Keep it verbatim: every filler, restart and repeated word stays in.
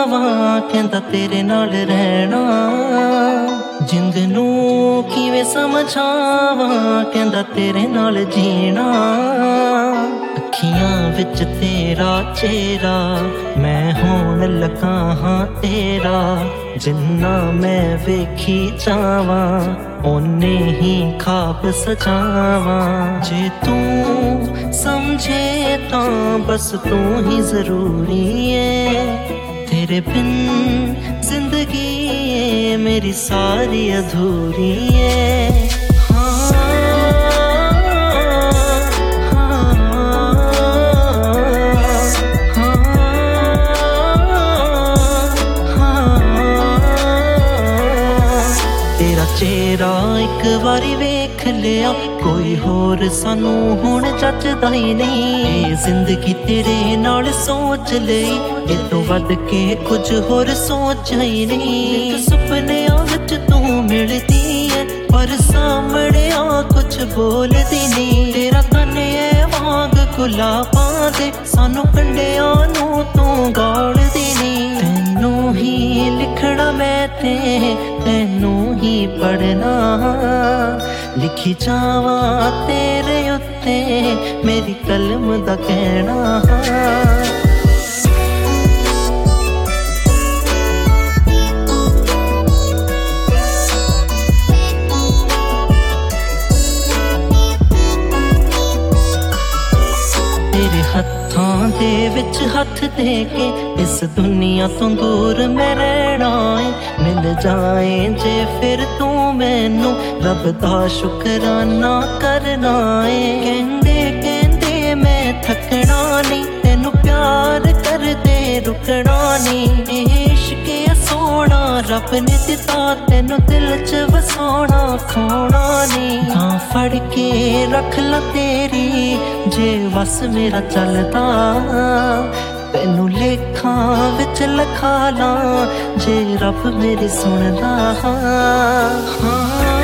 चाहवा कहंदा तेरे नाल रहना, जिंद नू किवें समझावा कहंदा तेरे नाल जीना। अखियां विच तेरा चेहरा मैं होण लगा हाँ तेरा, जिन्ना मैं वेखी जावा ओने ही ख्वाब सजावा। जे तू समझे तां बस तू ही जरूरी है, तेरे बिन जिंदगी मेरी सारी अधूरी है। तेरा चेहरा एक बारी वेख लिया, कोई होर सानू हुण जचदा ही नहीं। जिंदगी तेरे नाल सोच लई, ए तो वध के कुछ होर सोचा ही नहीं। सुपनियां विच तू मिलदी है पर सामने आ कुछ बोलदी नहीं। तेरा कन है वांग गुलाबां दे, सानू कंडियां नू तू गालदी नहीं। तैनू ही लिखना मैं ते तैनू ही पढ़ना, लिखी जावा तेरे उत्ते मेरी कलम दा कहना। तेरे हत्थां दे विच हथ दे के इस दुनिया तो दूर मैं रहना है। मिल जाए जे फिर तू मैनू रब दा शुकराना करना है। कहंदे कहंदे मैं थकना नहीं, तेनू प्यार करदे रुकना नहीं। इश्क सोना रब ने दिता तेनू दिल च वसाना, खोना नहीं। हाँ फड़ के रख ला तेरी जे वस मेरा चलदा, तेनू लेखा विच लखा ला जे रब मेरी सुनदा। हाँ